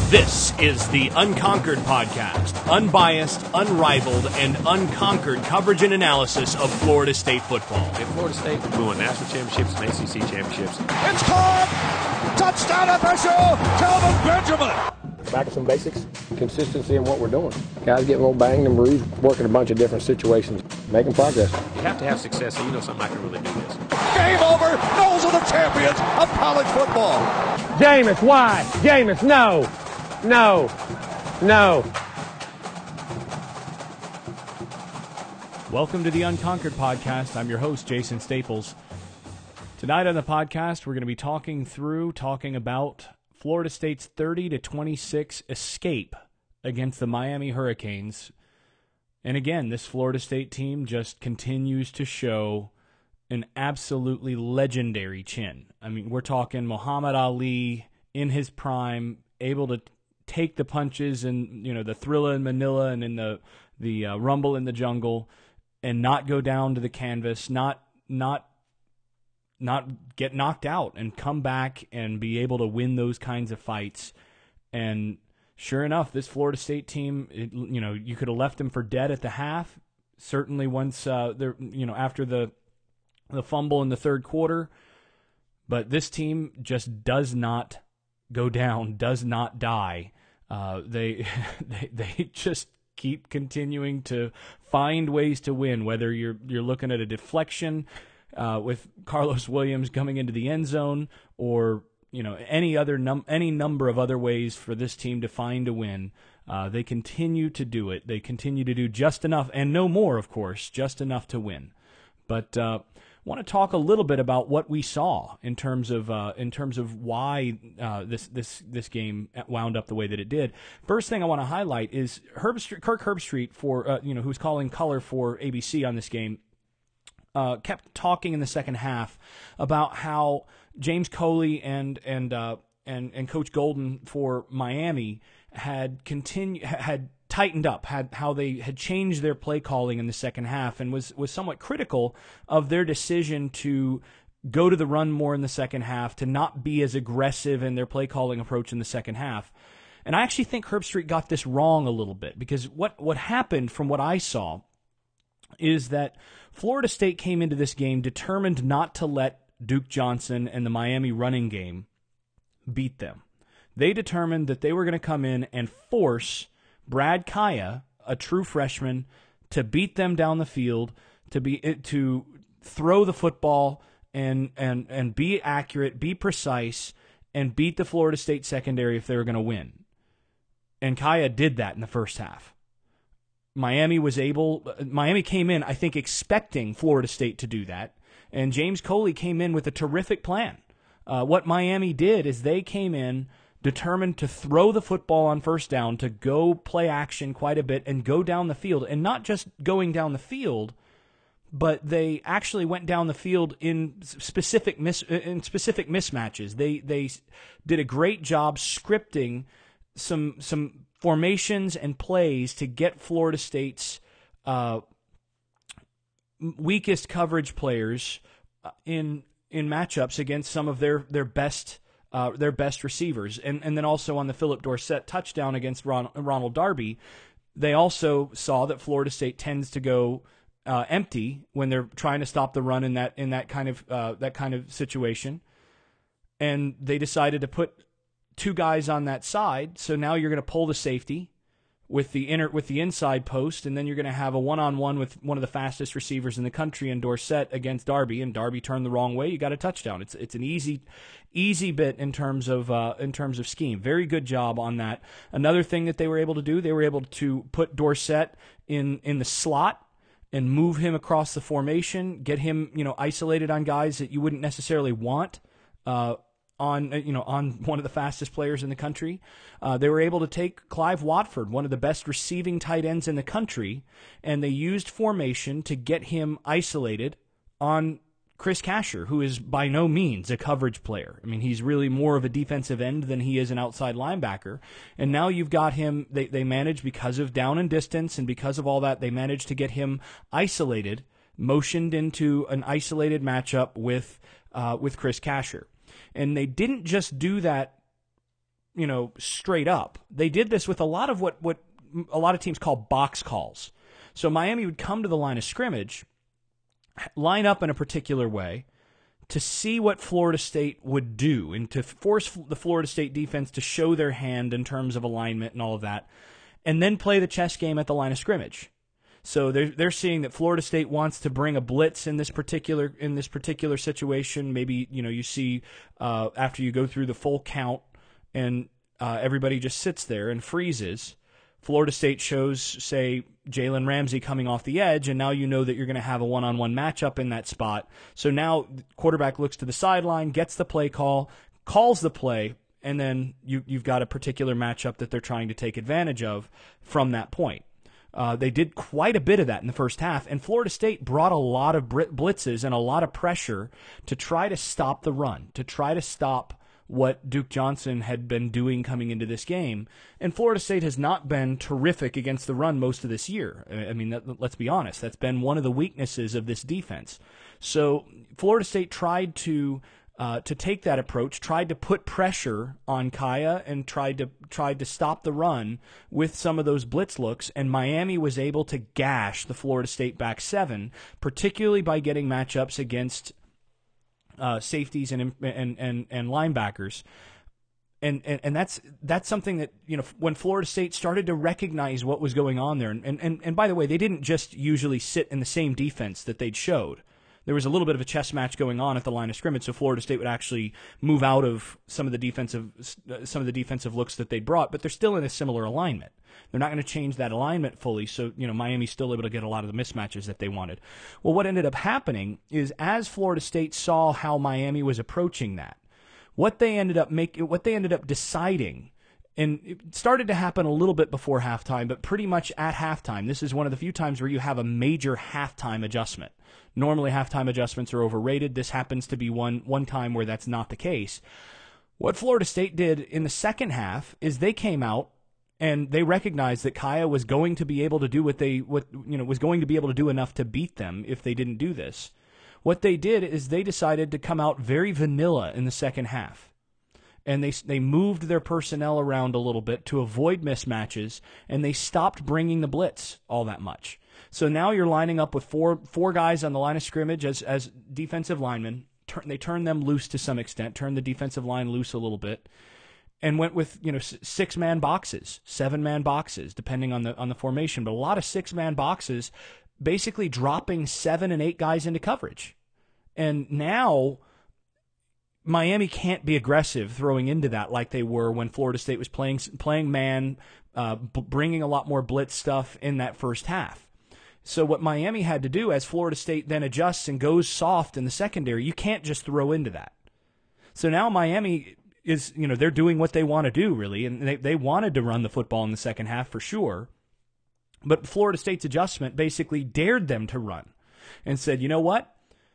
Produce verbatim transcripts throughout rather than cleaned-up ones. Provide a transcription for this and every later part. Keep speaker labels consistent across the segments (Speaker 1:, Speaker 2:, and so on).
Speaker 1: This is the Unconquered Podcast, unbiased, unrivaled, and unconquered coverage and analysis of Florida State football.
Speaker 2: In Florida State, we won national championships and A C C championships.
Speaker 3: It's caught! Touchdown F S U! Kelvin Benjamin!
Speaker 4: Back to some basics, consistency in what we're doing. Guys getting a little banged and bruised, working a bunch of different situations, making progress.
Speaker 2: You have to have success, so you know something I can really do this.
Speaker 3: Game over! Those are the champions of college football!
Speaker 5: Jameis, why? Jameis, no! No! No!
Speaker 1: Welcome to the Unconquered Podcast. I'm your host, Jason Staples. Tonight on the podcast, we're going to be talking through, talking about Florida State's thirty to twenty-six escape against the Miami Hurricanes. And again, this Florida State team just continues to show an absolutely legendary chin. I mean, we're talking Muhammad Ali in his prime, able to take the punches and, you know, the Thrilla in Manila and in the the uh, Rumble in the Jungle, and not go down to the canvas, not not not get knocked out, and come back and be able to win those kinds of fights. And sure enough, this Florida State team, it, you know, you could have left them for dead at the half. Certainly, once uh, they're, you know, after the the fumble in the third quarter, but this team just does not go down, does not die. Uh, they, they they just keep continuing to find ways to win. Whether you're you're looking at a deflection uh, with Carlos Williams coming into the end zone, or you know any other num any number of other ways for this team to find a win, uh, they continue to do it. They continue to do just enough, and no more, of course, just enough to win. But uh, I want to talk a little bit about what we saw in terms of uh, in terms of why uh, this this this game wound up the way that it did. First thing I want to highlight is Herbstreit, Kirk Herbstreit, for uh, you know who's calling color for A B C on this game, uh, kept talking in the second half about how James Coley and and uh, and and Coach Golden for Miami had continu- had tightened up, had how they had changed their play calling in the second half, and was was somewhat critical of their decision to go to the run more in the second half, to not be as aggressive in their play calling approach in the second half. And I actually think Herbstreit got this wrong a little bit, because what what happened from what I saw is that Florida State came into this game determined not to let Duke Johnson and the Miami running game beat them. They determined that they were going to come in and force Brad Kaaya, a true freshman, to beat them down the field, to be to throw the football and and and be accurate, be precise, and beat the Florida State secondary if they were going to win. And Kaaya did that in the first half. Miami was able. Miami came in, I think, expecting Florida State to do that, and James Coley came in with a terrific plan. Uh, what Miami did is they came in determined to throw the football on first down, to go play action quite a bit and go down the field. And not just going down the field, but they actually went down the field in specific mis- in specific mismatches. They they did a great job scripting some some formations and plays to get Florida State's uh, weakest coverage players in in matchups against some of their their best Uh, their best receivers. And and then also on the Philip Dorsett touchdown against Ron, Ronald Darby, they also saw that Florida State tends to go uh, empty when they're trying to stop the run in that in that kind of uh, that kind of situation. And they decided to put two guys on that side. So now you're going to pull the safety with the inner with the inside post, and then you're going to have a one-on-one with one of the fastest receivers in the country in Dorsett against Darby, and Darby turned the wrong way. You got a touchdown. It's it's an easy easy bit in terms of uh, in terms of scheme. Very good job on that. Another thing that they were able to do, they were able to put Dorsett in in the slot and move him across the formation, get him, you know, isolated on guys that you wouldn't necessarily want uh, on you know on one of the fastest players in the country. Uh, they were able to take Clive Watford, one of the best receiving tight ends in the country, and they used formation to get him isolated on Chris Casher, who is by no means a coverage player. I mean, he's really more of a defensive end than he is an outside linebacker. And now you've got him, they, they managed, because of down and distance and because of all that, they managed to get him isolated, motioned into an isolated matchup with uh, with Chris Casher. And they didn't just do that you know, straight up. They did this with a lot of what, what a lot of teams call box calls. So Miami would come to the line of scrimmage, line up in a particular way to see what Florida State would do and to force the Florida State defense to show their hand in terms of alignment and all of that, and then play the chess game at the line of scrimmage. So they're they're seeing that Florida State wants to bring a blitz in this particular in this particular situation. Maybe you know you see uh, after you go through the full count and uh, everybody just sits there and freezes. Florida State shows, say, Jalen Ramsey coming off the edge, and now you know that you're going to have a one-on-one matchup in that spot. So now the quarterback looks to the sideline, gets the play call, calls the play, and then you, you've got a particular matchup that they're trying to take advantage of from that point. Uh, they did quite a bit of that in the first half, and Florida State brought a lot of blitzes and a lot of pressure to try to stop the run, to try to stop what Duke Johnson had been doing coming into this game. And Florida State has not been terrific against the run most of this year. I mean, that, let's be honest, that's been one of the weaknesses of this defense. So Florida State tried to uh, to take that approach, tried to put pressure on Kaya and tried to tried to stop the run with some of those blitz looks, and Miami was able to gash the Florida State back seven, particularly by getting matchups against Uh, safeties and, and and and linebackers, and, and and that's that's something that you know when Florida State started to recognize what was going on there, and and and by the way, they didn't just usually sit in the same defense that they'd showed. There was a little bit of a chess match going on at the line of scrimmage, so Florida State would actually move out of some of the defensive some of the defensive looks that they brought, but they're still in a similar alignment. They're not going to change that alignment fully, so you know Miami's still able to get a lot of the mismatches that they wanted. Well, what ended up happening is as Florida State saw how Miami was approaching that, what they ended up make what they ended up deciding, and it started to happen a little bit before halftime, but pretty much at halftime. This is one of the few times where you have a major halftime adjustment. Normally, halftime adjustments are overrated. This happens to be one one time where that's not the case. What Florida State did in the second half is they came out and they recognized that Kaya was going to be able to do what they what you know was going to be able to do enough to beat them if they didn't do this. What they did is they decided to come out very vanilla in the second half. And they they moved their personnel around a little bit to avoid mismatches, and they stopped bringing the blitz all that much. So now you're lining up with four four guys on the line of scrimmage as as defensive linemen. Turn, they turned them loose to some extent, turned the defensive line loose a little bit, and went with you know six man boxes, seven man boxes, depending on the on the formation. But a lot of six man boxes, basically dropping seven and eight guys into coverage, and now Miami can't be aggressive throwing into that like they were when Florida State was playing playing man, uh, b- bringing a lot more blitz stuff in that first half. So what Miami had to do as Florida State then adjusts and goes soft in the secondary, you can't just throw into that. So now Miami is, you know, they're doing what they want to do really, and they, they wanted to run the football in the second half for sure. But Florida State's adjustment basically dared them to run and said, you know what?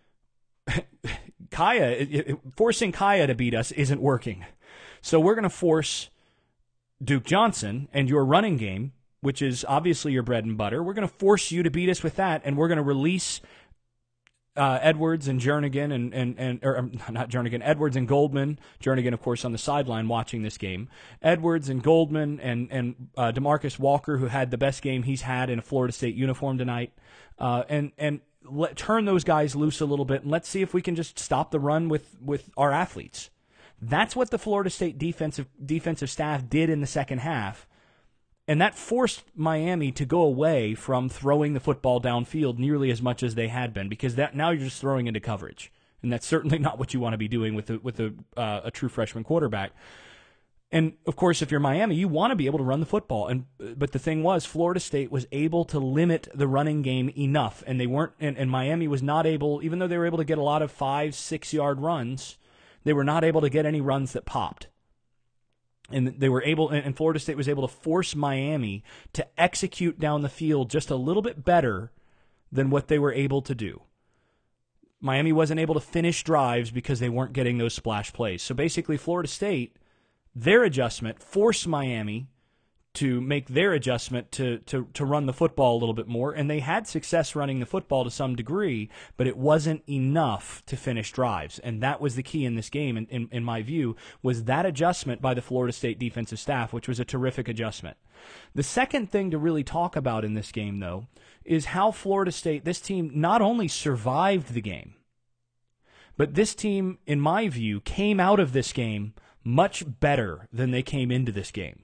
Speaker 1: Kaya, it, it, forcing Kaya to beat us isn't working. So we're going to force Duke Johnson and your running game, which is obviously your bread and butter. We're going to force you to beat us with that, and we're going to release uh, Edwards and Jernigan, and, and, and or um, not Jernigan, Edwards and Goldman. Jernigan, of course, on the sideline watching this game. Edwards and Goldman and, and uh, DeMarcus Walker, who had the best game he's had in a Florida State uniform tonight. Uh, and and let, turn those guys loose a little bit, and let's see if we can just stop the run with, with our athletes. That's what the Florida State defensive defensive staff did in the second half. And that forced Miami to go away from throwing the football downfield nearly as much as they had been, because that now you're just throwing into coverage, and that's certainly not what you want to be doing with a, with a, uh, a true freshman quarterback. And of course, if you're Miami, you want to be able to run the football. And but the thing was, Florida State was able to limit the running game enough, and they weren't. And, and Miami was not able, even though they were able to get a lot of five, six yard runs, they were not able to get any runs that popped. And they were able, and Florida State was able to force Miami to execute down the field just a little bit better than what they were able to do. Miami wasn't able to finish drives because they weren't getting those splash plays. So basically, Florida State, their adjustment forced Miami to make their adjustment to, to, to run the football a little bit more, and they had success running the football to some degree, but it wasn't enough to finish drives, and that was the key in this game, in, in, in my view, was that adjustment by the Florida State defensive staff, which was a terrific adjustment. The second thing to really talk about in this game, though, is how Florida State, this team, not only survived the game, but this team, in my view, came out of this game much better than they came into this game.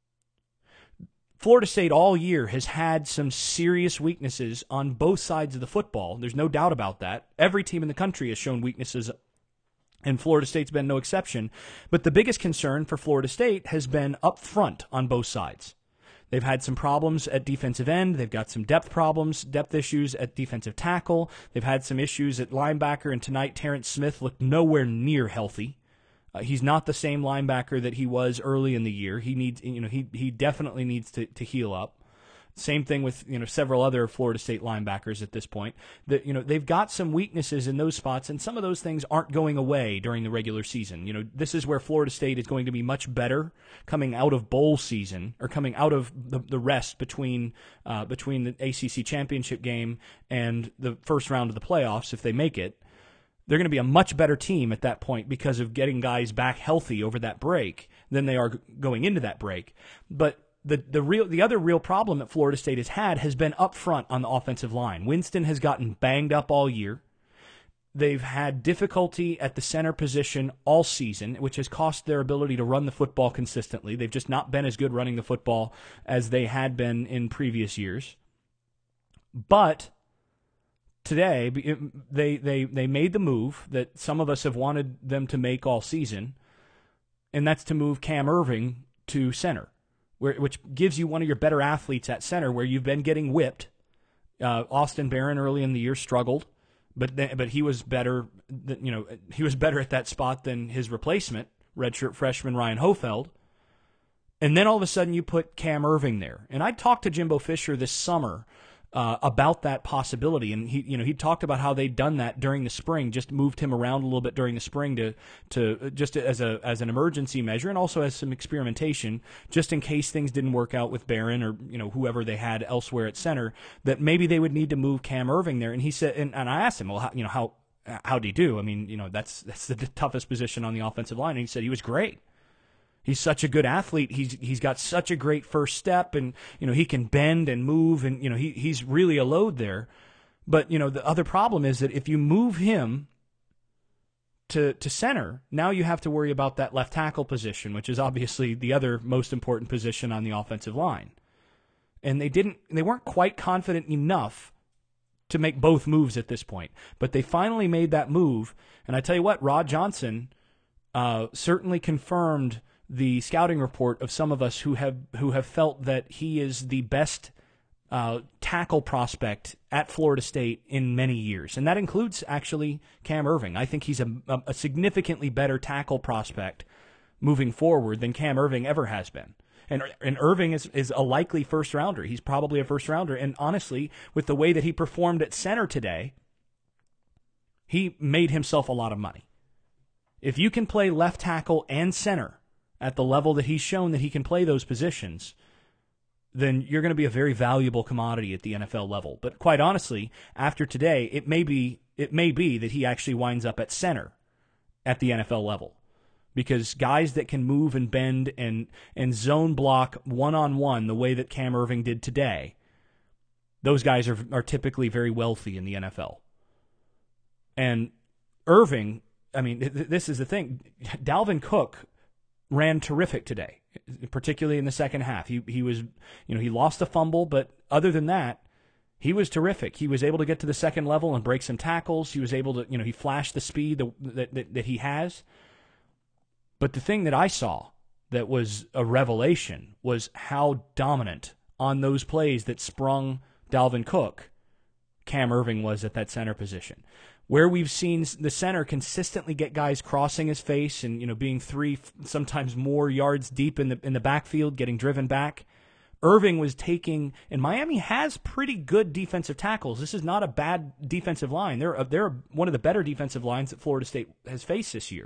Speaker 1: Florida State all year has had some serious weaknesses on both sides of the football. There's no doubt about that. Every team in the country has shown weaknesses, and Florida State's been no exception. But the biggest concern for Florida State has been up front on both sides. They've had some problems at defensive end. They've got some depth problems, depth issues at defensive tackle. They've had some issues at linebacker, and tonight Terrence Smith looked nowhere near healthy. Uh, he's not the same linebacker that he was early in the year. He needs, you know, he he definitely needs to, to heal up. Same thing with, you know, several other Florida State linebackers at this point. That, you know, they've got some weaknesses in those spots, and some of those things aren't going away during the regular season. You know, this is where Florida State is going to be much better coming out of bowl season, or coming out of the, the rest between uh, between the A C C championship game and the first round of the playoffs, if they make it. They're going to be a much better team at that point because of getting guys back healthy over that break than they are going into that break. But the the real the other real problem that Florida State has had has been up front on the offensive line. Winston has gotten banged up all year. They've had difficulty at the center position all season, which has cost their ability to run the football consistently. They've just not been as good running the football as they had been in previous years. But today, they, they, they made the move that some of us have wanted them to make all season, and that's to move Cam Erving to center, where, which gives you one of your better athletes at center where you've been getting whipped. Uh, Austin Barron early in the year struggled, but th- but he was better. Than, you know, he was better at that spot than his replacement, redshirt freshman Ryan Hofeld. And then all of a sudden you put Cam Erving there. And I talked to Jimbo Fisher this summer Uh, about that possibility, and he, you know, he talked about how they'd done that during the spring, just moved him around a little bit during the spring to, to just as a as an emergency measure, and also as some experimentation, just in case things didn't work out with Barron or, you know, whoever they had elsewhere at center, that maybe they would need to move Cam Erving there. And he said, and, and I asked him, well, how, you know, how how'd he do? I mean, you know, that's that's the toughest position on the offensive line, and he said he was great. He's such a good athlete. He's he's got such a great first step, and you know he can bend and move, and you know he he's really a load there. But you know the other problem is that if you move him to to center, now you have to worry about that left tackle position, which is obviously the other most important position on the offensive line. And they didn't they weren't quite confident enough to make both moves at this point, but they finally made that move. And I tell you what, Rod Johnson uh, certainly confirmed the scouting report of some of us who have who have felt that he is the best uh, tackle prospect at Florida State in many years, and that includes actually Cam Erving. I think he's a, a significantly better tackle prospect moving forward than Cam Erving ever has been. And and Erving is, is a likely first rounder. He's probably a first rounder. And honestly, with the way that he performed at center today, he made himself a lot of money. If you can play left tackle and center at the level that he's shown that he can play those positions, then you're going to be a very valuable commodity at the N F L level. But quite honestly, after today, it may be it may be that he actually winds up at center at the N F L level, because guys that can move and bend and and zone block one-on-one the way that Cam Erving did today, those guys are are typically very wealthy in the N F L. And Erving, I mean, th- this is the thing. Dalvin Cook ran terrific today, particularly in the second half. He he was, you know, he lost a fumble, but other than that, he was terrific. He was able to get to the second level and break some tackles. He was able to, you know, he flashed the speed that that, that he has. But the thing that I saw that was a revelation was how dominant on those plays that sprung Dalvin Cook, Cam Erving was at that center position. Where we've seen the center consistently get guys crossing his face and, you know, being three, sometimes more yards deep in the in the backfield, getting driven back, Erving was taking, and Miami has pretty good defensive tackles. This is not a bad defensive line. They're they're one of the better defensive lines that Florida State has faced this year.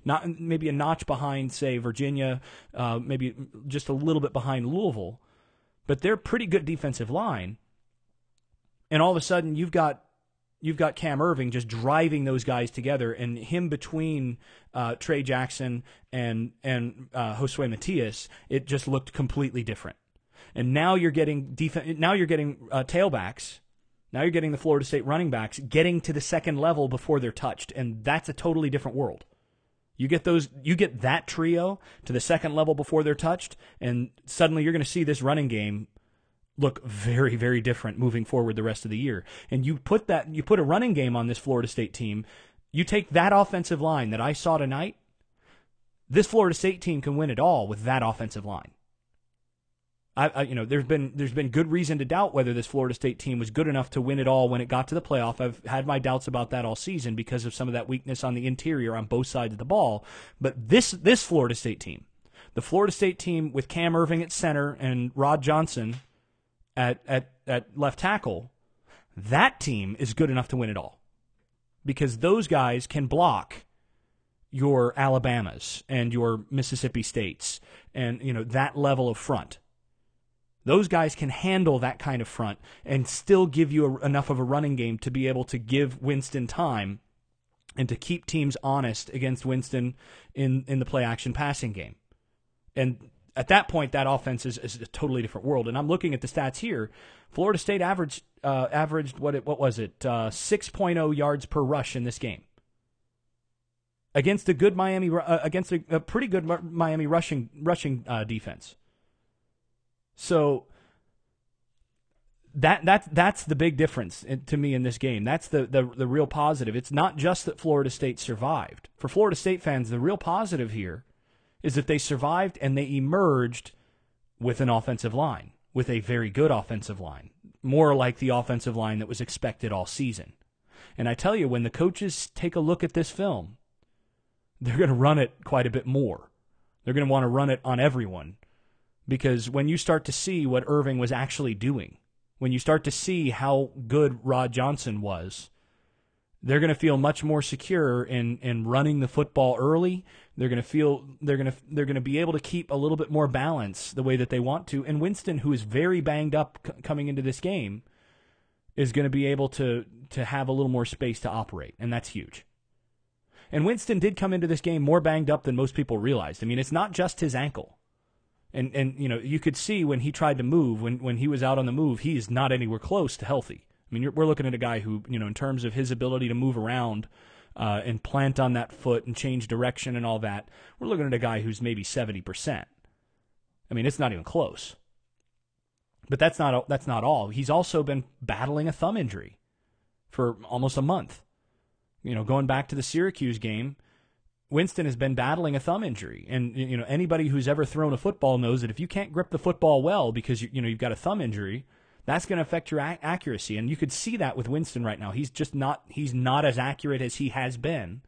Speaker 1: not maybe a notch behind, say, Virginia, uh, maybe just a little bit behind Louisville, but they're pretty good defensive line. And all of a sudden, you've got you've got Cam Irving just driving those guys together, and him between uh, Trey Jackson and and uh, Josue Matias, it just looked completely different. And now you're getting def- now you're getting uh, tailbacks. Now you're getting the Florida State running backs getting to the second level before they're touched, and that's a totally different world. You get those, you get that trio to the second level before they're touched, and suddenly you're going to see this running game look very, very different moving forward the rest of the year. And you put that, you put a running game on this Florida State team. You take that offensive line that I saw tonight. This Florida State team can win it all with that offensive line. I, I, you know, there's been there's been good reason to doubt whether this Florida State team was good enough to win it all when it got to the playoff. I've had my doubts about that all season because of some of that weakness on the interior on both sides of the ball. But this this Florida State team, the Florida State team with Cam Irving at center and Rod Johnson at at at left tackle, that team is good enough to win it all because those guys can block your Alabamas and your Mississippi States and, you know, that level of front. Those guys can handle that kind of front and still give you a, enough of a running game to be able to give Winston time and to keep teams honest against Winston in, in the play-action passing game. And at that point, that offense is, is a totally different world. And I'm looking at the stats here. Florida State averaged, uh, averaged what it, what was it, uh, six point oh yards per rush in this game. Against a good Miami, uh, against a, a pretty good Miami rushing rushing uh, defense. So that that that's the big difference in, to me in this game. That's the, the the real positive. It's not just that Florida State survived. For Florida State fans, the real positive here is that they survived and they emerged with an offensive line, with a very good offensive line, more like the offensive line that was expected all season. And I tell you, when the coaches take a look at this film, they're going to run it quite a bit more. They're going to want to run it on everyone. Because when you start to see what Irving was actually doing, when you start to see how good Rod Johnson was, they're going to feel much more secure in, in running the football early. They're going to feel they're going to they're going to be able to keep a little bit more balance the way that they want to. And Winston, who is very banged up c- coming into this game, is going to be able to to have a little more space to operate, and that's huge. And Winston did come into this game more banged up than most people realized. I mean, it's not just his ankle. And, and you know, you could see when he tried to move, when, when he was out on the move, he is not anywhere close to healthy. I mean, you're, we're looking at a guy who, you know, in terms of his ability to move around uh, and plant on that foot and change direction and all that, we're looking at a guy who's maybe seventy percent. I mean, it's not even close. But that's not that's not all. He's also been battling a thumb injury for almost a month. You know, going back to the Syracuse game, Winston has been battling a thumb injury, and you know anybody who's ever thrown a football knows that if you can't grip the football well because you, you know you've got a thumb injury, that's going to affect your a- accuracy. And you could see that with Winston right now. He's just not he's not as accurate as he has been,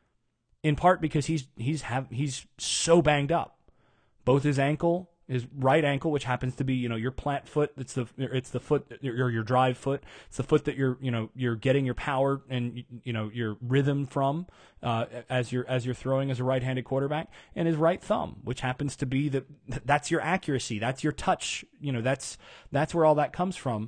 Speaker 1: in part because he's he's have he's so banged up, both his ankle. His right ankle, which happens to be, you know, your plant foot. It's the it's the foot your your drive foot. It's the foot that you're you know you're getting your power and you know your rhythm from uh, as you're as you're throwing as a right-handed quarterback. And his right thumb, which happens to be the that's your accuracy. That's your touch. You know, that's that's where all that comes from.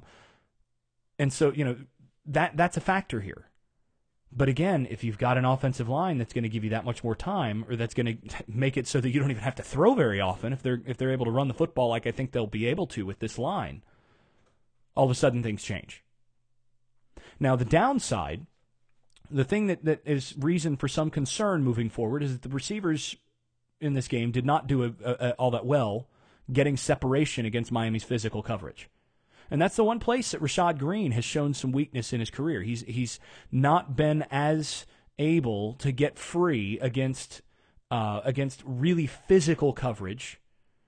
Speaker 1: And so you know that that's a factor here. But again, if you've got an offensive line that's going to give you that much more time, or that's going to make it so that you don't even have to throw very often, if they're if they're able to run the football like I think they'll be able to with this line, all of a sudden things change. Now the downside, the thing that, that is reason for some concern moving forward is that the receivers in this game did not do a, a, a, all that well getting separation against Miami's physical coverage. And that's the one place that Rashad Green has shown some weakness in his career. He's he's not been as able to get free against uh, against really physical coverage,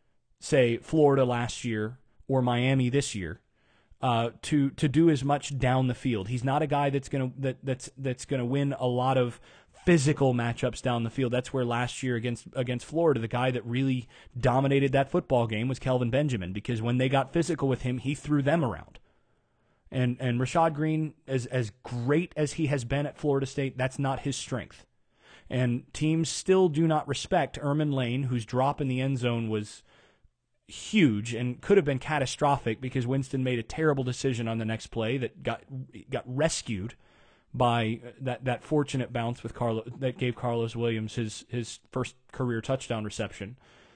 Speaker 1: say Florida last year or Miami this year, uh, to to do as much down the field. He's not a guy that's gonna that that's that's gonna win a lot of physical matchups down the field. That's where last year against against Florida, the guy that really dominated that football game was Kelvin Benjamin, because when they got physical with him, he threw them around. And and Rashad Green, as as great as he has been at Florida State, that's not his strength. And teams still do not respect Erman Lane, whose drop in the end zone was huge and could have been catastrophic because Winston made a terrible decision on the next play that got got rescued by that, that fortunate bounce with Carlo that gave Carlos Williams his his first career touchdown reception.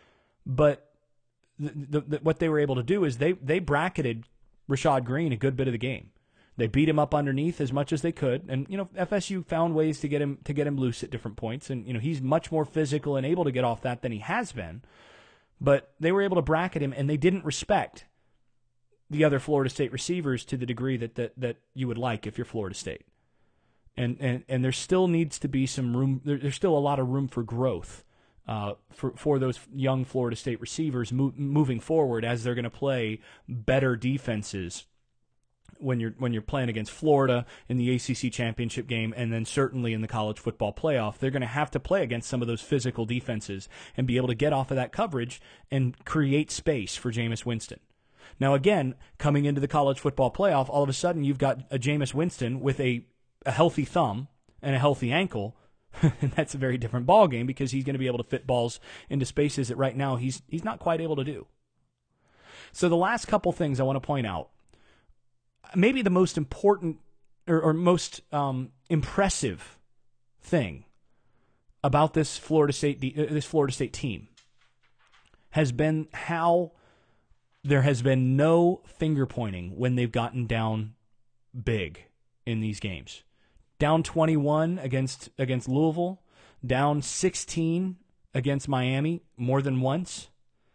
Speaker 1: But the, the, the, what they were able to do is they they bracketed Rashad Green a good bit of the game. They beat him up underneath as much as they could, and you know F S U found ways to get him to get him loose at different points, and you know he's much more physical and able to get off that than he has been. But they were able to bracket him, and they didn't respect the other Florida State receivers to the degree that that, that you would like if you're Florida State. And, and and there still needs to be some room. There, there's still a lot of room for growth uh, for for those young Florida State receivers mo- moving forward as they're going to play better defenses when you're when you're playing against Florida in the A C C championship game, and then certainly in the college football playoff. They're going to have to play against some of those physical defenses and be able to get off of that coverage and create space for Jameis Winston. Now, again, coming into the college football playoff, all of a sudden you've got a Jameis Winston with a a healthy thumb and a healthy ankle, and that's a very different ball game because he's going to be able to fit balls into spaces that right now he's he's not quite able to do. So the last couple things I want to point out, maybe the most important or, or most um, impressive thing about this Florida State uh, this Florida State team has been how there has been no finger pointing when they've gotten down big in these games. Down twenty-one against against Louisville, down sixteen against Miami more than once,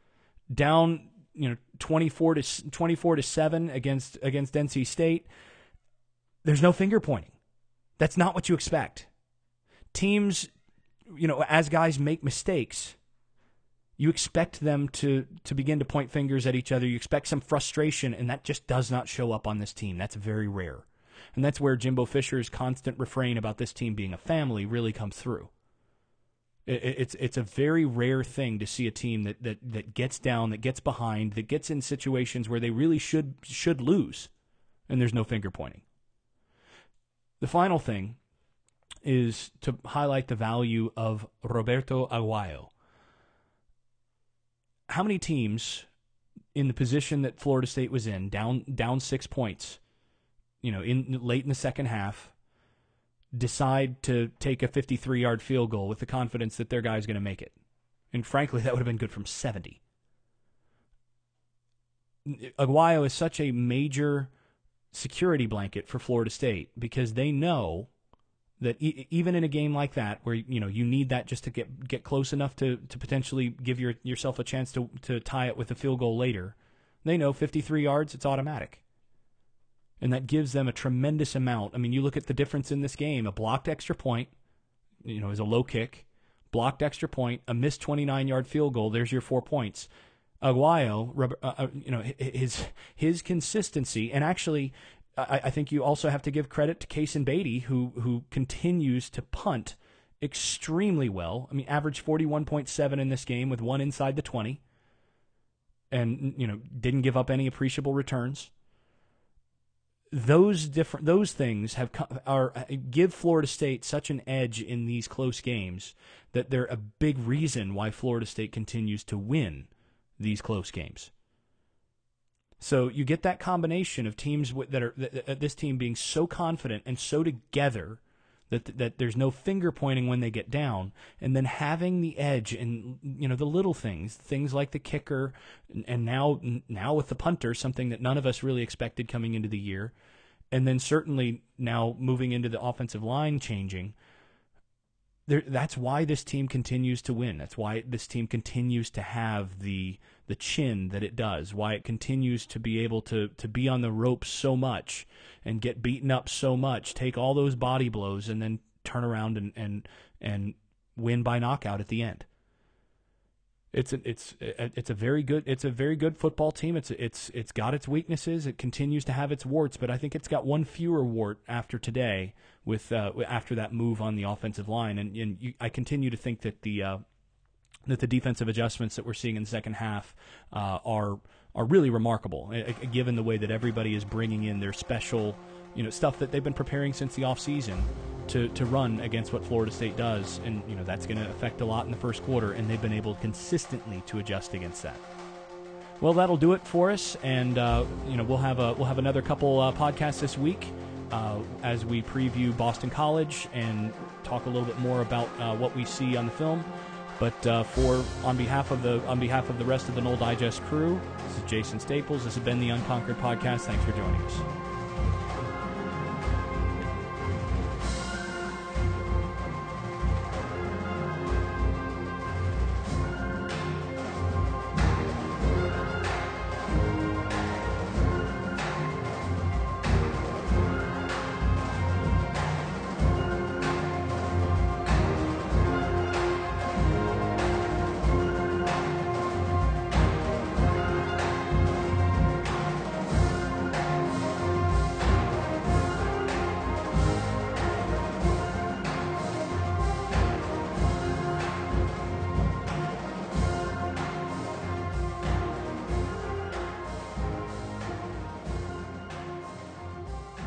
Speaker 1: down you know twenty-four to seven against against N C State. There's no finger pointing. That's not what you expect. Teams, you know, as guys make mistakes, you expect them to to begin to point fingers at each other. You expect some frustration, and that just does not show up on this team. That's very rare. And that's where Jimbo Fisher's constant refrain about this team being a family really comes through. It, it's it's a very rare thing to see a team that, that, that gets down, that gets behind, that gets in situations where they really should should lose, and there's no finger pointing. The final thing is to highlight the value of Roberto Aguayo. How many teams in the position that Florida State was in, down down six points, you know, in late in the second half, decide to take a fifty-three-yard field goal with the confidence that their guy's going to make it? And frankly, that would have been good from seventy. Aguayo is such a major security blanket for Florida State because they know that e- even in a game like that, where you know you need that just to get get close enough to, to potentially give your, yourself a chance to to tie it with a field goal later, they know fifty-three yards, it's automatic. And that gives them a tremendous amount. I mean, you look at the difference in this game: a blocked extra point, you know, is a low kick, blocked extra point, a missed twenty-nine-yard field goal. There's your four points. Aguayo, uh, you know, his his consistency, and actually, I, I think you also have to give credit to Kaysen Beatty, who who continues to punt extremely well. I mean, averaged forty-one point seven in this game with one inside the twenty, and you know, didn't give up any appreciable returns. Those different those things have are give Florida State such an edge in these close games that they're a big reason why Florida State continues to win these close games. So you get that combination of teams that are that, this team being so confident and so together that that there's no finger pointing when they get down, and then having the edge in you know the little things, things like the kicker, and now now with the punter, something that none of us really expected coming into the year, and then certainly now moving into the offensive line changing. There, that's why this team continues to win. That's why this team continues to have the the chin that it does. Why it continues to be able to to be on the ropes so much and get beaten up so much, take all those body blows, and then turn around and and, and win by knockout at the end. It's a, it's it's a very good it's a very good football team. It's it's it's got its weaknesses. It continues to have its warts, but I think it's got one fewer wart after today with uh, after that move on the offensive line. And, and you, I continue to think that the uh, that the defensive adjustments that we're seeing in the second half uh, are are really remarkable, uh, given the way that everybody is bringing in their special you know, stuff that they've been preparing since the offseason to, to run against what Florida State does. And, you know, that's going to affect a lot in the first quarter, and they've been able consistently to adjust against that. Well, that'll do it for us, and, uh, you know, we'll have a, we'll have another couple uh, podcasts this week uh, as we preview Boston College and talk a little bit more about uh, what we see on the film. But uh, for on behalf of the on behalf of the rest of the Noel Digest crew, this is Jason Staples. This has been the Unconquered Podcast. Thanks for joining us.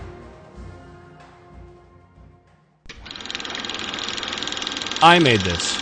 Speaker 1: I made this.